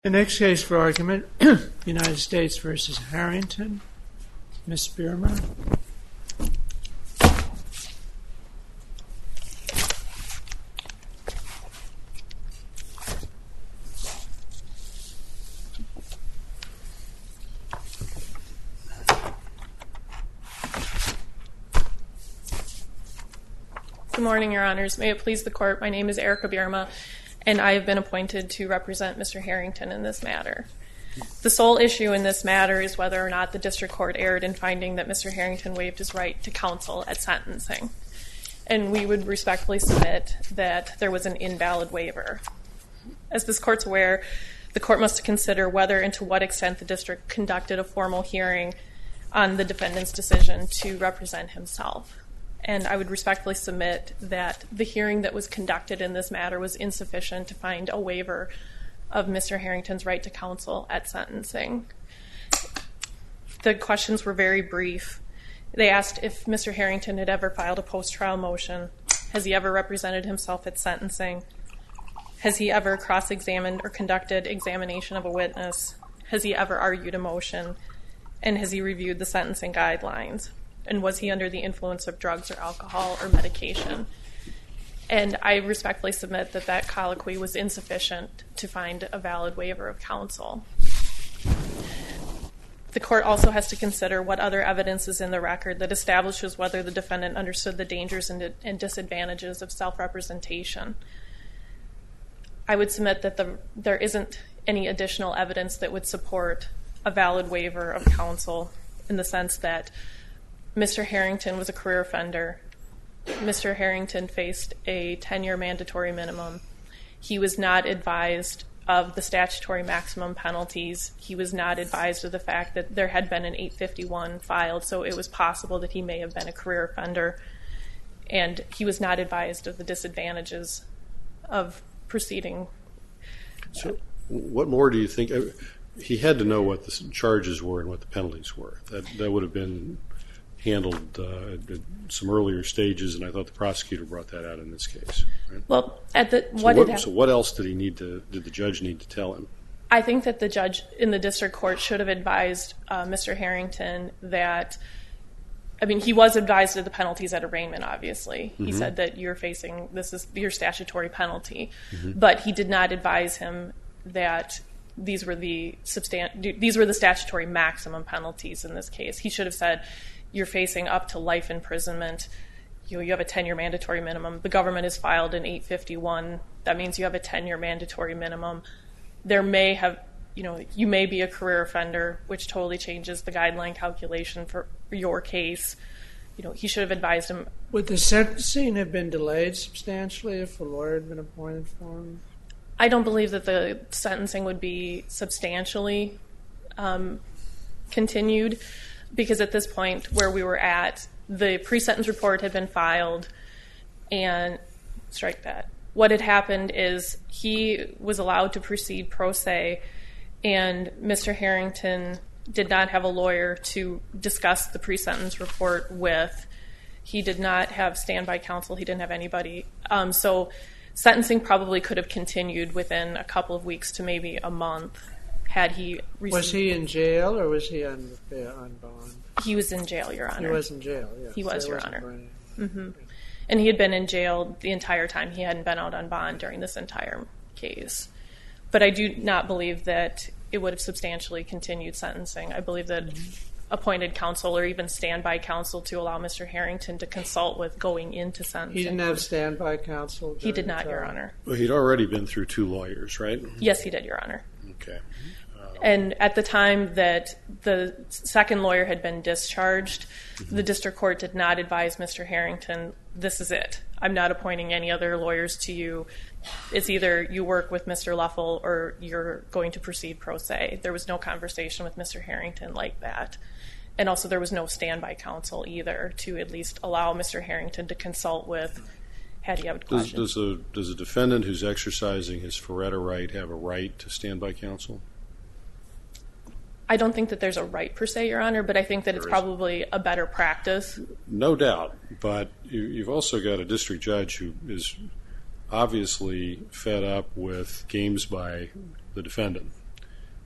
The next case for argument, United States v. Harrington. Ms. Bierma. Good morning, Your Honors. May it please the Court, my name is Erica Bierma, and I have been appointed to represent Mr. Harrington in this matter. The sole issue in this matter is whether or not the District Court erred in finding that Mr. Harrington waived his right to counsel at sentencing. And we would respectfully submit that there was an invalid waiver. As this Court's aware, the Court must consider whether and to what extent the District conducted a formal hearing on the defendant's decision to represent himself. And I would respectfully submit that the hearing that was conducted in this matter was insufficient to find a waiver of Mr. Harrington's right to counsel at sentencing. The questions were very brief. They asked if Mr. Harrington had ever filed a post-trial motion. Has he ever represented himself at sentencing? Has he ever cross-examined or conducted examination of a witness? Has he ever argued a motion? And has he reviewed the sentencing guidelines? And was he under the influence of drugs or alcohol or medication? And I respectfully submit that that colloquy was insufficient to find a valid waiver of counsel. The Court also has to consider what other evidence is in the record that establishes whether the defendant understood the dangers and disadvantages of self-representation. I would submit that there isn't any additional evidence that would support a valid waiver of counsel in the sense that Mr. Harrington was a career offender. Mr. Harrington faced a 10-year mandatory minimum. He was not advised of the statutory maximum penalties. He was not advised of the fact that there had been an 851 filed, so it was possible that he may have been a career offender. And he was not advised of the disadvantages of proceeding. So what more do you think? He had to know what the charges were and what the penalties were. That would have been handled at some earlier stages, and I thought the prosecutor brought that out in this case. Right? Well, so what else did the judge need to tell him? I think that the judge in the district court should have advised Mr. Harrington that, he was advised of the penalties at arraignment, obviously. He said that you're facing, this is your statutory penalty, but he did not advise him that these were the statutory maximum penalties in this case. He should have said, you're facing up to life imprisonment. You have a 10-year mandatory minimum. The government has filed an 851. That means you have a 10-year mandatory minimum. There may have, you may be a career offender, which totally changes the guideline calculation for your case. He should have advised him. Would the sentencing have been delayed substantially if a lawyer had been appointed for him? I don't believe that the sentencing would be substantially continued, because at this point where we were at, the pre-sentence report had been filed, and strike that. What had happened is he was allowed to proceed pro se, and Mr. Harrington did not have a lawyer to discuss the pre-sentence report with. He did not have standby counsel. He didn't have anybody. So sentencing probably could have continued within a couple of weeks to maybe a month. Had he received... Was he in jail or was he on bond? He was in jail, Your Honor. He was in jail, yes. He was, Your Honor. And he had been in jail the entire time. He hadn't been out on bond during this entire case. But I do not believe that it would have substantially continued sentencing. I believe that appointed counsel or even standby counsel to allow Mr. Harrington to consult with going into sentencing. He didn't have standby counsel? He did not, Your Honor. Well, he'd already been through 2 lawyers, right? Yes, he did, Your Honor. Okay. And at the time that the second lawyer had been discharged, the district court did not advise Mr. Harrington, this is it. I'm not appointing any other lawyers to you. It's either you work with Mr. Luffel or you're going to proceed pro se. There was no conversation with Mr. Harrington like that. And also there was no standby counsel either to at least allow Mr. Harrington to consult with had he had questions. Does a defendant who's exercising his Faretta right have a right to standby counsel? I don't think that there's a right per se, Your Honor, but I think that it's probably a better practice. No doubt, but you've also got a district judge who is obviously fed up with games by the defendant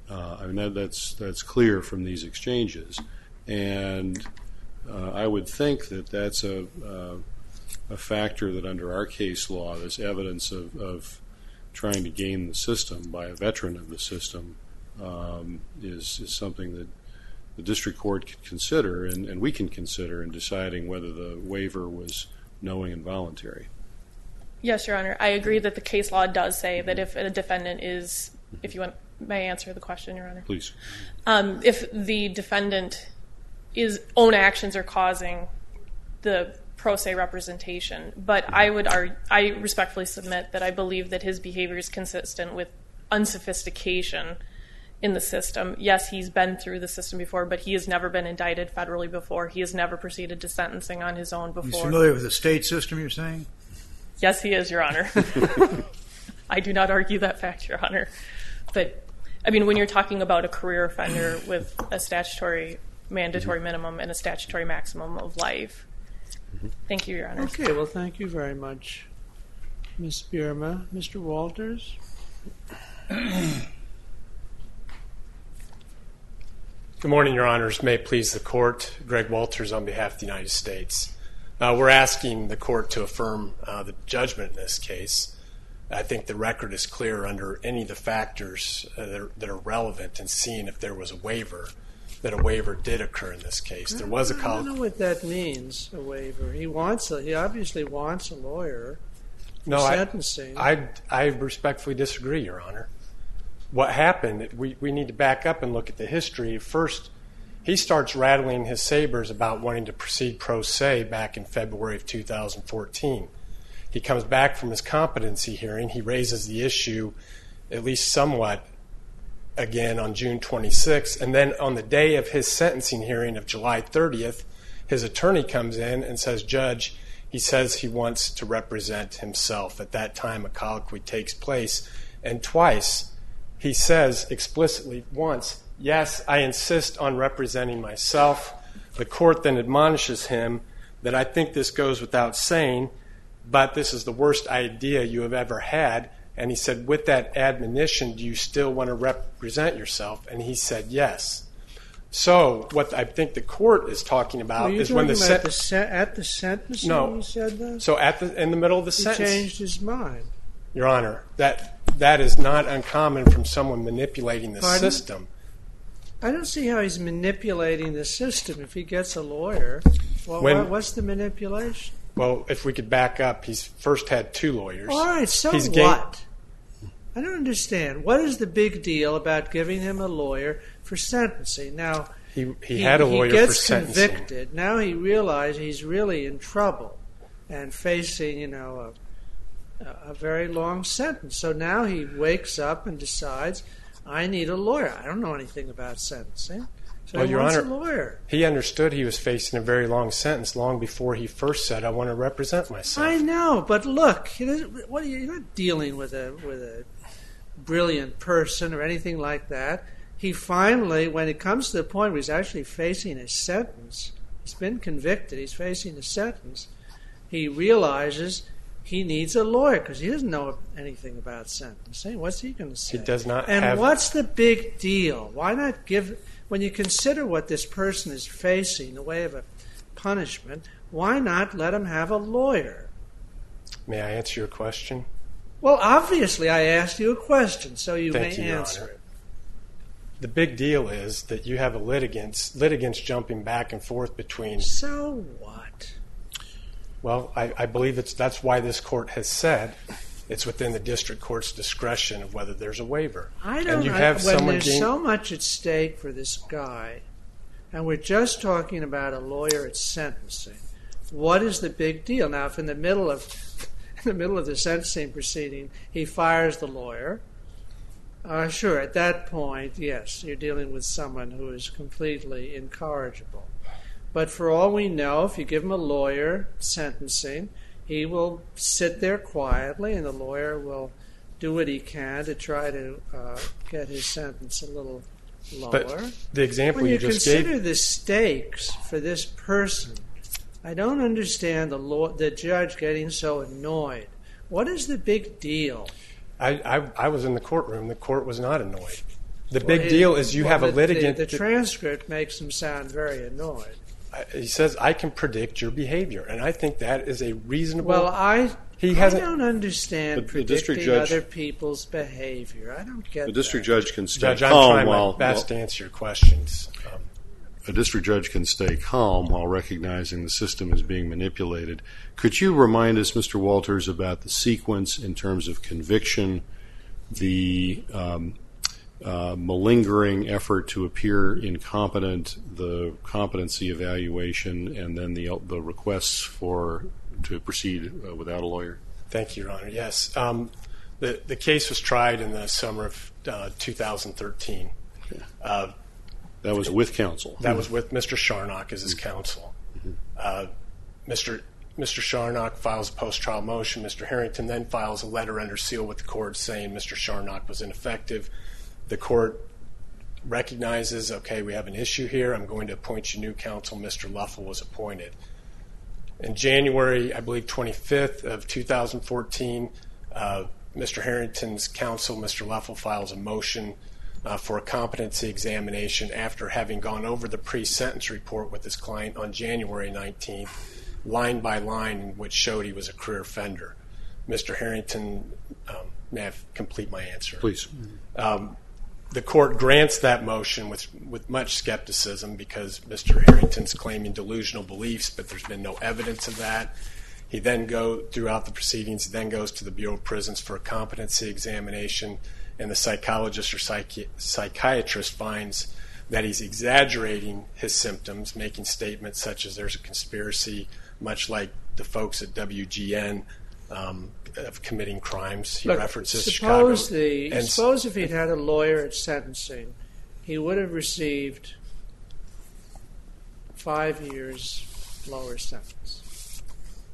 I mean, that's clear from these exchanges, and I would think that that's a factor that under our case law, there's evidence of trying to game the system by a veteran of the system is something that the district court can consider, and we can consider in deciding whether the waiver was knowing and voluntary. Yes, Your Honor. I agree that the case law does say that if a defendant is, if you want, may I answer the question, Your Honor? Please. If the defendant own actions are causing the pro se representation, but I respectfully submit that I believe that his behavior is consistent with unsophistication in the system. Yes, he's been through the system before, but he has never been indicted federally before. He has never proceeded to sentencing on his own before. He's familiar with the state system, you're saying? Yes, he is, Your Honor. I do not argue that fact, Your Honor. But, I mean, when you're talking about a career offender with a statutory mandatory minimum and a statutory maximum of life. Thank you, Your Honor. Okay, well, thank you very much, Ms. Bierma. Mr. Walters? Good morning, Your Honors. May it please the Court. Greg Walters on behalf of the United States. We're asking the Court to affirm the judgment in this case. I think the record is clear under any of the factors that are relevant in seeing if there was a waiver, that a waiver did occur in this case. There was a I don't know what that means, a waiver. He obviously wants a lawyer for sentencing. I respectfully disagree, Your Honor. What happened, we need to back up and look at the history. First, he starts rattling his sabers about wanting to proceed pro se back in February of 2014. He comes back from his competency hearing. He raises the issue at least somewhat again on June 26th. And then on the day of his sentencing hearing of July 30th, his attorney comes in and says, Judge, he says he wants to represent himself. At that time, a colloquy takes place. And twice, he says explicitly, once, yes, I insist on representing myself. The Court then admonishes him that I think this goes without saying, but this is the worst idea you have ever had. And he said, with that admonition, do you still want to represent yourself? And he said, yes. So what I think the Court is talking about is when the at the sentencing no. He said that? So in the middle of the sentence. He changed his mind. Your Honor, that is not uncommon from someone manipulating the system. I don't see how he's manipulating the system if he gets a lawyer. Well, what's the manipulation? Well, if we could back up, he's first had 2 lawyers. All right, so what? I don't understand. What is the big deal about giving him a lawyer for sentencing? Now, he had a lawyer for sentencing. He gets convicted. Now he realizes he's really in trouble and facing, a very long sentence. So now he wakes up and decides, I need a lawyer. I don't know anything about sentencing. So he wants a lawyer. He understood he was facing a very long sentence long before he first said, I want to represent myself. I know, but look, you're not dealing with a brilliant person or anything like that. He finally, when it comes to the point where he's actually facing a sentence, he's been convicted, he's facing a sentence, he realizes he needs a lawyer because he doesn't know anything about sentencing. What's he going to say? He does not And what's the big deal? Why not give... When you consider what this person is facing in the way of a punishment, why not let him have a lawyer? May I answer your question? Well, obviously I asked you a question, so you may answer it. The big deal is that you have litigants jumping back and forth between... So what? Well, I believe that's why this Court has said it's within the district court's discretion of whether there's a waiver. When there's so much at stake for this guy, and we're just talking about a lawyer at sentencing, what is the big deal? Now, if in the middle of the sentencing proceeding he fires the lawyer, sure, at that point, yes, you're dealing with someone who is completely incorrigible. But for all we know, if you give him a lawyer sentencing, he will sit there quietly, and the lawyer will do what he can to try to get his sentence a little lower. But the example you just gave... When you consider the stakes for this person, I don't understand the judge getting so annoyed. What is the big deal? I was in the courtroom. The court was not annoyed. The big deal is you have a litigant. The transcript makes him sound very annoyed. He says, I can predict your behavior, and I think that is a reasonable... Well, I don't understand predicting other people's behavior. I don't get the district that. Judge can stay Judge, calm I'm trying my best to answer your questions. A district judge can stay calm while recognizing the system is being manipulated. Could you remind us, Mr. Walters, about the sequence in terms of conviction, the malingering effort to appear incompetent, the competency evaluation, and then the requests to proceed without a lawyer? Thank you, Your Honor. Yes. The case was tried in the summer of 2013. Okay. That was with counsel. That was with Mr. Sharnock as his counsel. Mr. Sharnock files a post-trial motion. Mr. Harrington then files a letter under seal with the court saying Mr. Sharnock was ineffective. The court recognizes, okay, we have an issue here. I'm going to appoint you new counsel. Mr. Luffel was appointed. In January, I believe 25th of 2014, Mr. Harrington's counsel, Mr. Luffel, files a motion for a competency examination after having gone over the pre-sentence report with his client on January 19th, line by line, which showed he was a career offender. Mr. Harrington, may I complete my answer? Please. The court grants that motion with much skepticism because Mr. Harrington's claiming delusional beliefs, but there's been no evidence of that. He then throughout the proceedings, he then goes to the Bureau of Prisons for a competency examination, and the psychologist or psychiatrist finds that he's exaggerating his symptoms, making statements such as there's a conspiracy, much like the folks at WGN, of committing crimes. He references Chicago. Suppose if he'd had a lawyer at sentencing, he would have received 5 years lower sentence.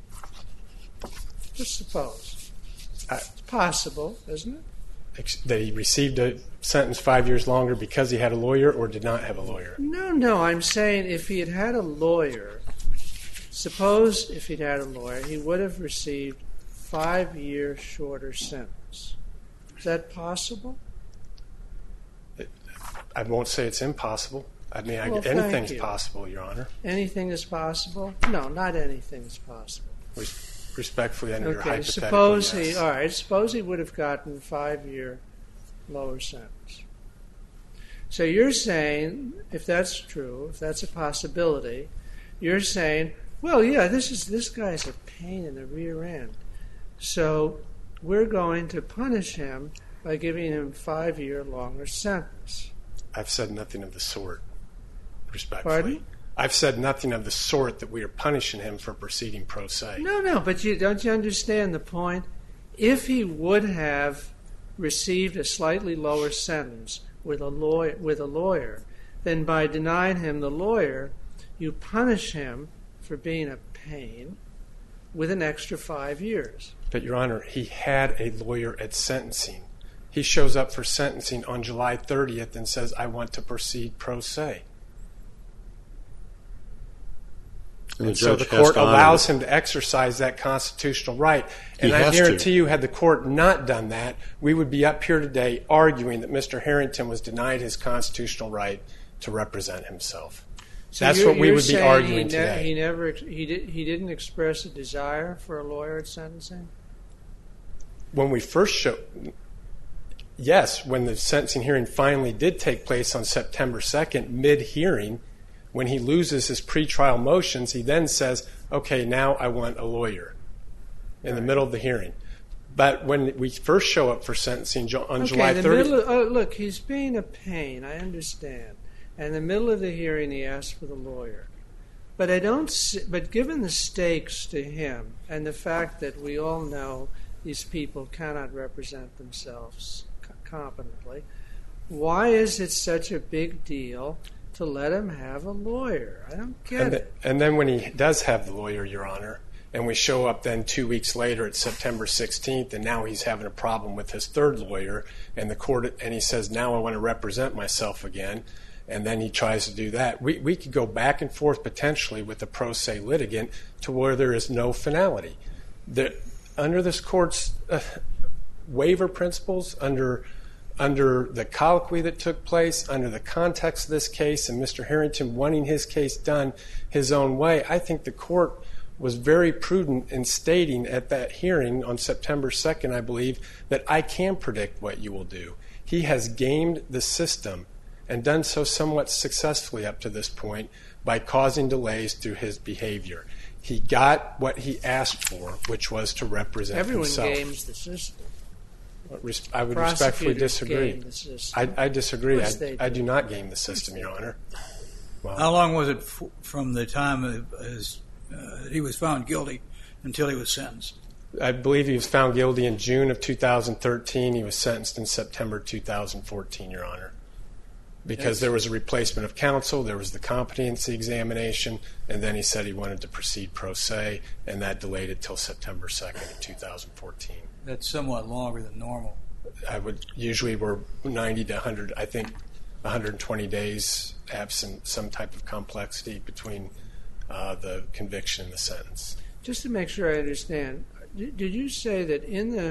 Just suppose. It's possible, isn't it? That he received a sentence 5 years longer because he had a lawyer or did not have a lawyer? No, I'm saying if he had had a lawyer, suppose if he'd had a lawyer, he would have received 5 years shorter sentence. Is that possible? I won't say it's impossible. I mean, anything's possible, Your Honor. Anything is possible? No, not anything is possible. Respectfully, under your hypothetical, suppose he would have gotten 5 year lower sentence. So you're saying, if that's true, if that's a possibility, you're saying, well, yeah, this guy's a pain in the rear end. So we're going to punish him by giving him 5 year longer sentence. I've said nothing of the sort, respectfully. Pardon? I've said nothing of the sort that we are punishing him for proceeding pro se. No, but don't you understand the point? If he would have received a slightly lower sentence with a lawyer, then by denying him the lawyer, you punish him for being a pain with an extra 5 years. But, Your Honor, he had a lawyer at sentencing. He shows up for sentencing on July 30th and says, I want to proceed pro se. And so the court allows him to exercise that constitutional right. And I guarantee you, had the court not done that, we would be up here today arguing that Mr. Harrington was denied his constitutional right to represent himself. So that's what we would be arguing today. He didn't express a desire for a lawyer at sentencing? When we first yes, when the sentencing hearing finally did take place on September 2nd, mid-hearing, when he loses his pretrial motions, he then says, okay, now I want a lawyer in the middle of the hearing. But when we first show up for sentencing on July 30th... look, he's being a pain, I understand. And in the middle of the hearing, he asked for the lawyer. But given the stakes to him and the fact that we all know these people cannot represent themselves competently, why is it such a big deal to let him have a lawyer? I don't get it. And then when he does have the lawyer, Your Honor, and we show up then 2 weeks later at September 16th, and now he's having a problem with his third lawyer, and the court, and he says, now I want to represent myself again, and then he tries to do that. We could go back and forth potentially with the pro se litigant to where there is no finality. Under this court's waiver principles, under under the colloquy that took place, under the context of this case, and Mr. Harrington wanting his case done his own way, I think the court was very prudent in stating at that hearing on September 2nd, I believe, that I can predict what you will do. He has gamed the system and done so somewhat successfully up to this point by causing delays through his behavior. He got what he asked for, which was to represent himself. Everyone games the system. I would respectfully disagree. Game the system. I disagree. I do not game the system, Your Honor. Well, how long was it from the time he was found guilty until he was sentenced? I believe he was found guilty in June of 2013. He was sentenced in September 2014, Your Honor. Because there was a replacement of counsel, there was the competency examination, and then he said he wanted to proceed pro se, and that delayed it till September 2nd of 2014. That's somewhat longer than normal. Usually we're 90 to 100, I think 120 days absent some type of complexity between the conviction and the sentence. Just to make sure I understand, did you say that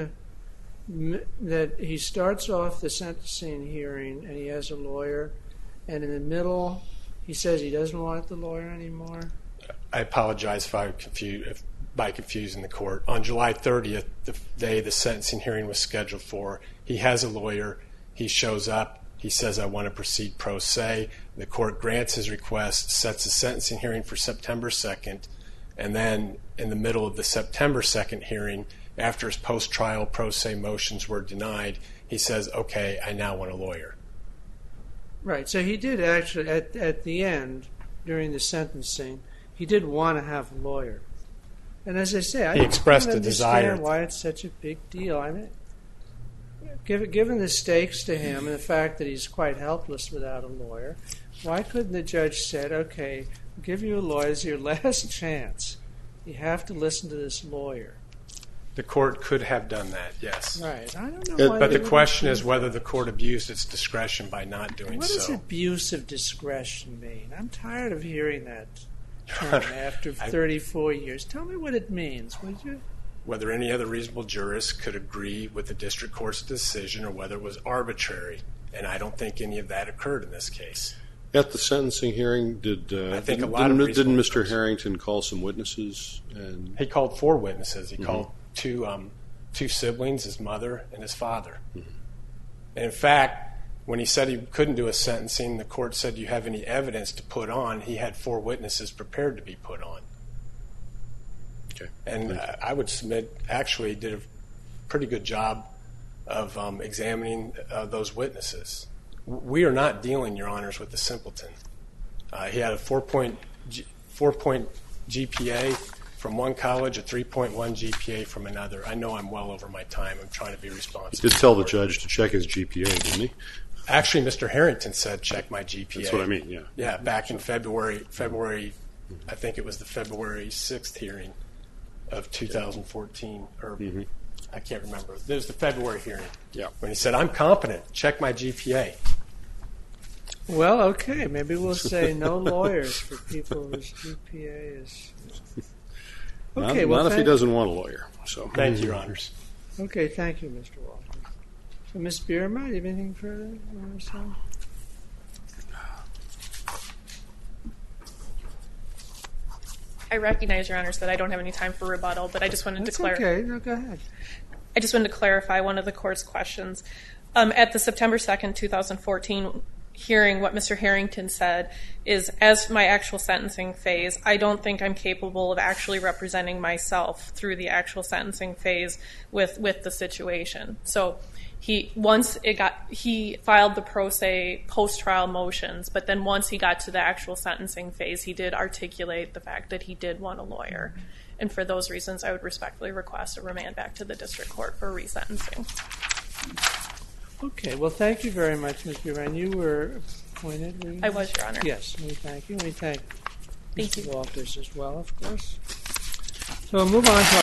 that he starts off the sentencing hearing and he has a lawyer, and in the middle he says he doesn't want the lawyer anymore? I apologize by confusing the court. On July 30th, the day the sentencing hearing was scheduled for, he has a lawyer. He shows up. He says, I want to proceed pro se. The court grants his request, sets a sentencing hearing for September 2nd, and then in the middle of the September 2nd hearing, after his post-trial pro se motions were denied, he says, okay, I now want a lawyer. Right, so he did actually, at the end, during the sentencing, he did want to have a lawyer. And as I say, I don't understand why it's such a big deal. I mean, given the stakes to him and the fact that he's quite helpless without a lawyer, why couldn't the judge said, okay, I'll give you a lawyer, it's your last chance. You have to listen to this lawyer. The court could have done that, yes. Right. I don't know why. But the question is whether the court abused its discretion by not doing so. What does abuse of discretion mean? I'm tired of hearing that term after 34 years. Tell me what it means, would you? Whether any other reasonable jurist could agree with the district court's decision or whether it was arbitrary. And I don't think any of that occurred in this case. At the sentencing hearing, didn't Mr. Harrington call some witnesses? He called 4 witnesses. He called two siblings, his mother and his father. Mm-hmm. And in fact, when he said he couldn't do a sentencing, the court said, do you have any evidence to put on? He had 4 witnesses prepared to be put on. Okay. And I would submit, actually, did a pretty good job of examining those witnesses. We are not dealing, Your Honors, with the simpleton. He had a 4-point GPA from one college, a 3.1 GPA from another. I know I'm well over my time. I'm trying to be responsible. He did tell the judge to check his GPA, didn't he? Actually, Mr. Harrington said, check my GPA. That's what I mean, yeah. Yeah, back in February, I think it was the February 6th hearing of 2014, or I can't remember. It was the February hearing. Yeah. When he said, I'm competent, check my GPA. Well, okay, maybe we'll say no lawyers for people whose GPA is... Okay, not if he doesn't want a lawyer. So thank you, Your Honors. Okay, thank you, Mr. Walker. So, Ms. Bierma, do you have anything further you want to say? I recognize, Your Honors, that I don't have any time for rebuttal, but I just wanted to clarify. Okay, no, go ahead. I just wanted to clarify one of the court's questions. At the September 2nd, 2014 hearing, what Mr. Harrington said is, as my actual sentencing phase, I don't think I'm capable of actually representing myself through the actual sentencing phase with the situation. So he filed the pro se post-trial motions, but then once he got to the actual sentencing phase, he did articulate the fact that he did want a lawyer. And for those reasons, I would respectfully request a remand back to the district court for resentencing. Okay, well, thank you very much, Ms. Buran. You were appointed? I was, Your Honor. Yes, we thank you. We thank Mr. Walters as well, of course. So we'll move on to